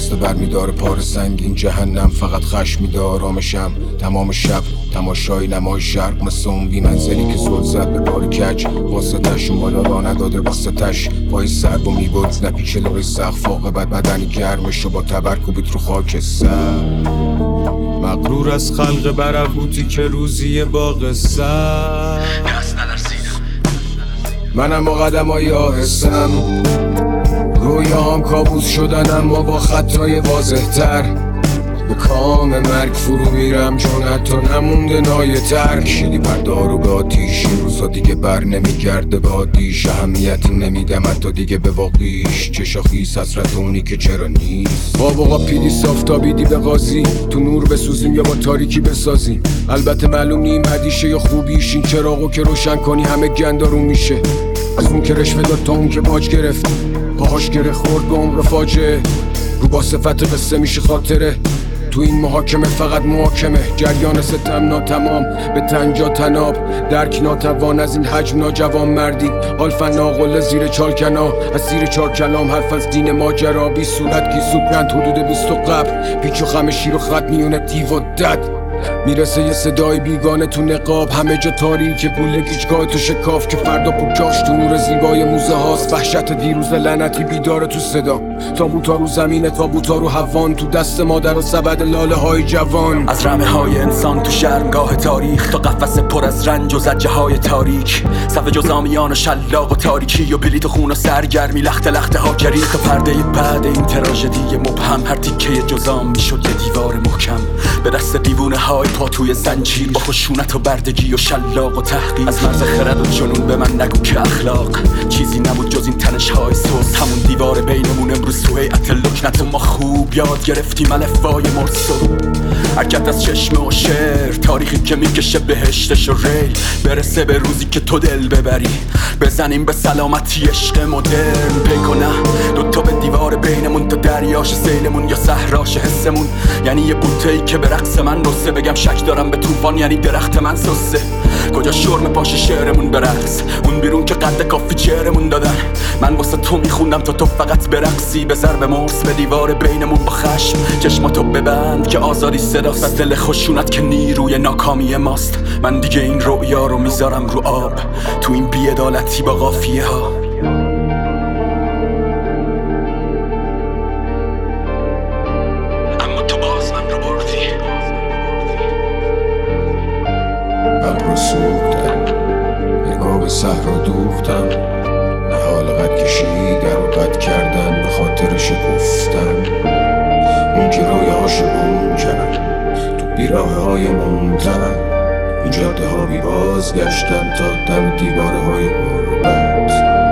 خواسته برمیداره پار سنگین جهنم، فقط خشم میده آرامشم تمام شب. تماشای نمای شرق مثل اون بی منزلی که زل زد به بار کج، واسطش اون بالا را نداده واسطش پای سر و میبرد نپیچه لای سقف عاقبت بدنی گرمش و با تبرکوبیت رو خاک سر. مغرور از خلق برهوتی که روزی باغ سر، منم با قدمای آهستم، رویاهام کابوس شدن اما با خطای واضح تر. به کام مرگ فرو میرم چون حتی نمونده نای ترک. شدی بردارو به آتیش، این روزا دیگه بر نمیگرده به آتیش. اهمیتی نمیدم حتی دیگه به واقعیش، چشا خیس حسرت اونی که چرا نیست. بابا پیدی صافتابیدی به قاضی، تو نور بسوزیم یا با تاریکی بسازیم. البته معلوم نیم مدیشه یا خوبیش، این چراغو که روشن کنی همه گندارون میشه. از اون که رشوه داد تا اون که باج گرفت، پاهاش گره خورد به عمر فاجعه. رو با صفت قصه میشه خاطره، تو این محاکمه فقط محاکمه. جریان ستم ناتمام به تنجا تناب، درک ناتوان از این حجم ناجوان مردی. آلفا ناقله زیر چالکنا، از زیر چار کلام حرف از دین ماجرا. بی صورت گیسو کند حدود 20 قبل، پیچ و خم شیر و خط میونه دیو و دد. میرسه یه صدای بیگانه تو نقاب، همه جا تاریکه گوله گیجگاه تو شکاف که فردا پوکاش تو نور زیبای موزه هاست. وحشت دیروز لعنتی بیداره تو صدا، تابوتا رو زمینه تابوتا رو هوان، تو دست مادر و سبد لاله های جوان. از رمه های انسان تو شرمگاه تاریخ تا قفس پر از رنج و زجه های تاریک، صف جزامیان و شلاق و تاریکی و بلیط خون و سرگرمی، لخت لخته ها گریخ. پرده بعد این تراژدی مبهم، هر تیکه جزام میشد یه دیوار محکم به دست دیوونه های پا توی زنجیر، با خشونت و بردگی و شلاق و تحقیر. از مرز خرد و جنون به من نگو که اخلاق چیزی نبود جز این تنش های سوز. همون دیوار بینمون امروز تو هیئت لکنت و ما خوب یاد گرفتیم الفبای مرسو. حرکت از چشم و شعر، تاریخی که میکشه بهشتش و ریل، برسه به روزی که تو دل ببری، بزنیم به سلامتی عشق مدرن. پیکو نه دوتا به دیوار بینمون، تا دریاش سیلمون یا صحراش حسمون. یعنی یه بوته‌ای که به رقص من رسه، بگم شک دارم به طوفان یعنی درخت من سسه. کجا شرم پاش شعرمون برقص، اون بیرون که قد کافی چهرمون دادن. من واسه تو میخوندم تا تو فقط برقصی، به ضرب مرس به دیوار بینمون با خشم. چشماتو ببند که آزادی صداست، از دل خشونت که نیروی ناکامی ماست. من دیگه این رؤیا رو میذارم رو آب، تو این بی‌عدالتی با قافیه ها. اما تو باز من رو بردی، ابرو سوختم نگاه به صحرا دوختم، نهال قد کشیدن و قد کردن به خاطر شکفتن. اون که رویاهاشو گم کرد تو بیراه های ممتن، این جاده ها بی بازگشتن تا دم دیواره های غربت.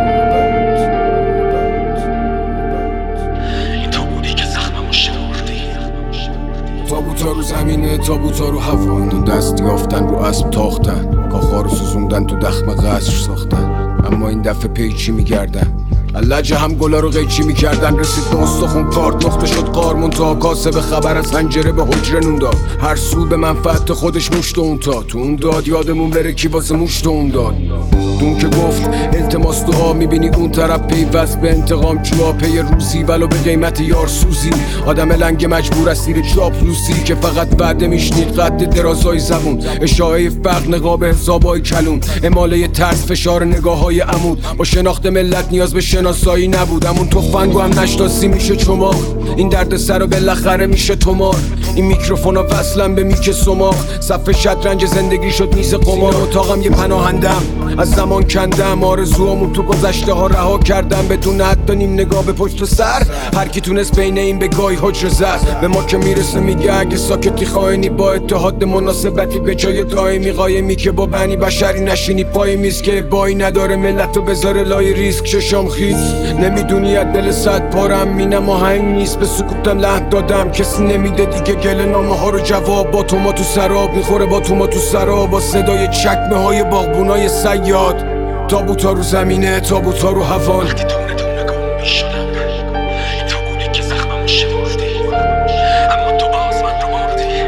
این تو بودی که زخممو شمردی. تابوتا رو زمینه تابوتا رو هوا، دو دست یافتن رو اسب تاختن، کاخا رو سوزوندن تو دخم قصر ساختن. اما این دفعه پیچی میگردن، لجه هم گلا رو قیچی میکردن. رسید به استخون کارت نقطه شد قارمون، تا کاسه به خبر از پنجره به حجره نون داد. هر سو به منفعت خودش مشت اون تا تو اون داد، یادمون بره کی واسه مشت اون داد. دون که گفت التماس دعا، میبینی اون طرف پیوست به انتقام جوا پی روزی، ولو به قیمت یار سوزی. آدم لنگ مجبور از سیر چاپلوسی که فقط بعد میشنید قد درازای زبون. اشاعه فقر نقاب حسابای کلون، اماله ترس فشار نگاه های عمود. با شناخت ملت نیاز به شناسایی نبود، همون تفنگو هم نشناسی میشه چماق. این درد سر رو بالاخره میشه تمار، این میکروفونا وصلن به میک سماق. صف شطرنج زندگی شد میز قمار، اتاقم یه پناهندم از زمان کندم. آرزوامون تو گذشته ها رها کردم، بدون حتی نیم نگاه به پشت سر. هر کی تونست بین این بگاهی حجر زد، به ما که میرسه میگه اگه ساکتی خائنی. با اتحاد مناسبتی به جای دائمی، قایمی که با بنی بشری نشینی پای میز که بایی نداره ملتو بذاره لای ریسک. چشام خیز نمیدونی از دل صد پارم، مینم آهنگ نیست به سکوتم لحن دادم. کسی نمیده دیگه گل نامه ها رو جواب، با تو ما تو سراب میخوره با تو ما تو سراب. با صدای چکمه های باغبونای صیاد، تابوتا رو زمینه تابوتا رو هوان. وقتی دونه دونه گم میشدم، تو بودی که زخممو شمردی، اما تو باز من رو بردی.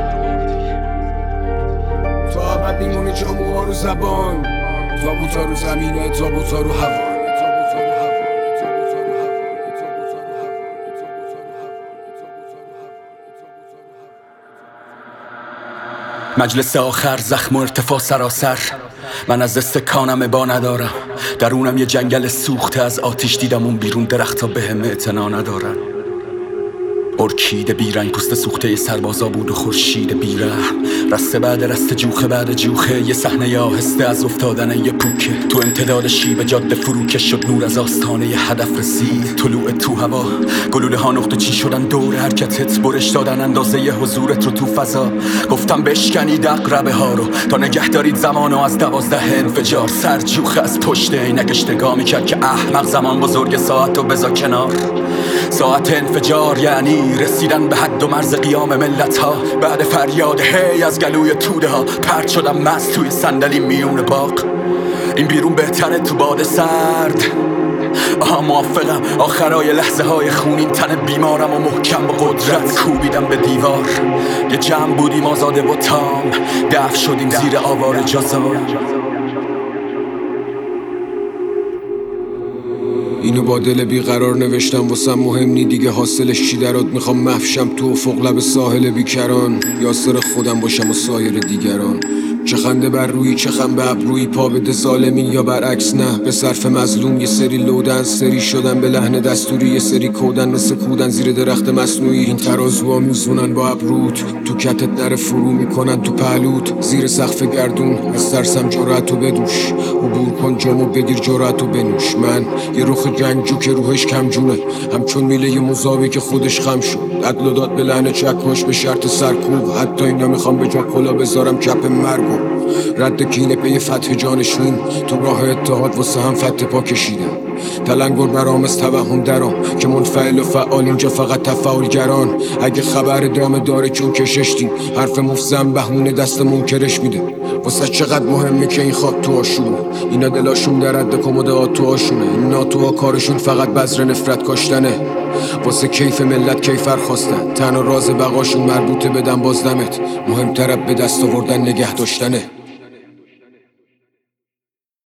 تا ابد میمونه جاموها رو زبان، تابوتا رو زمینه تابوتا رو هوان. مجلس آخر، زخم و ارتفاع سراسر. من از استکانم ابا ندارم، درونم یه جنگل سوخته از آتیش دیدم اون بیرون، درخت ها به هم اعتنا ندارن. ارکیده بیرنگ پوست سوخته سربازا بود و خورشید بیرحم، رسته بعد رسته جوخه بعد جوخه، یه صحنه آهسته از افتادن یه پوکه. تو امتداد شیب جاده فروکش شد، نور از آستانه ی هدف رسید. طلوع تو هوا، گلوله ها نقطه چی شدن دور حرکتت، برش دادن اندازه ی حضورت رو تو فضا. گفتم بشکنید عقربه ها رو تا نگه دارید زمانو از 12 انفجار. سر جوخه از پشت عینکش نگاه میکرد که احمق زمان بزرگ، ساعت رو بذار کنار. ساعت انفجار یعنی رسیدن به حد و مرز قیام ملت ها. بعد فریاد هی از گلوی توده ها، پرت شدم مست توی صندلی میون باغ. این بیرون بهتره تو باد سرد. موافقم، آخرای لحظه های خونین تن بیمارم و محکم با قدرت کوبیدم به دیوار. یه جمع بودیم آزاده و تام، دفع شدیم زیر آوار جزا. اینو با دل بیقرار نوشتم واسم مهم نی دیگه حاصلش چی درات. میخوام محشم تو افق لب ساحل بیکران، یاسر خودم باشم و سایر دیگران. چه خنده بر روی چه خم به ابروی، پا بده ظالمین یا برعکس نه. به صرف مظلوم یه سری لودن، سری شدن به لحن دستوری، یه سری کودن مثل کودن زیر درخت مصنوعی. این ترازوها میزونن با ابروت، تو کتت نره فرو میکنن تو پهلوت. زیر سقف گردون از ترسم جرأتو بدوش، عبور کن جامو بگیر جرأتو بنوش. من یه رخ جنگجو که روحش کم جونه، همچون میله یه مزاوی که خودش خم شد. عدل و داد به لحن چکش به شرط سرکوب، حتی اینا میخوام به جا کلا بذارم کپ مرگو. رد کینه پی فتح جانشون، تو راه اتحاد واسه هم فتح پا کشیدم. تلنگر برام از توهم درام که منفعل و فعال، اینجا فقط تفاعلگران. اگه خبر دام داره چون کششتیم، حرف مفزم بهونه دست منکرش میده. واسه چقدر مهمه که این خاک تو آشونه، اینا دلاشون در رد کموده تو آشونه. این ناتوها کارشون فقط بذر نفرت کاشتنه، واسه کیف ملت کیفر خواستن. تنها راز بقاشون مربوطه بدن بازدمت، مهمتر به دست آوردن نگه داشتنه.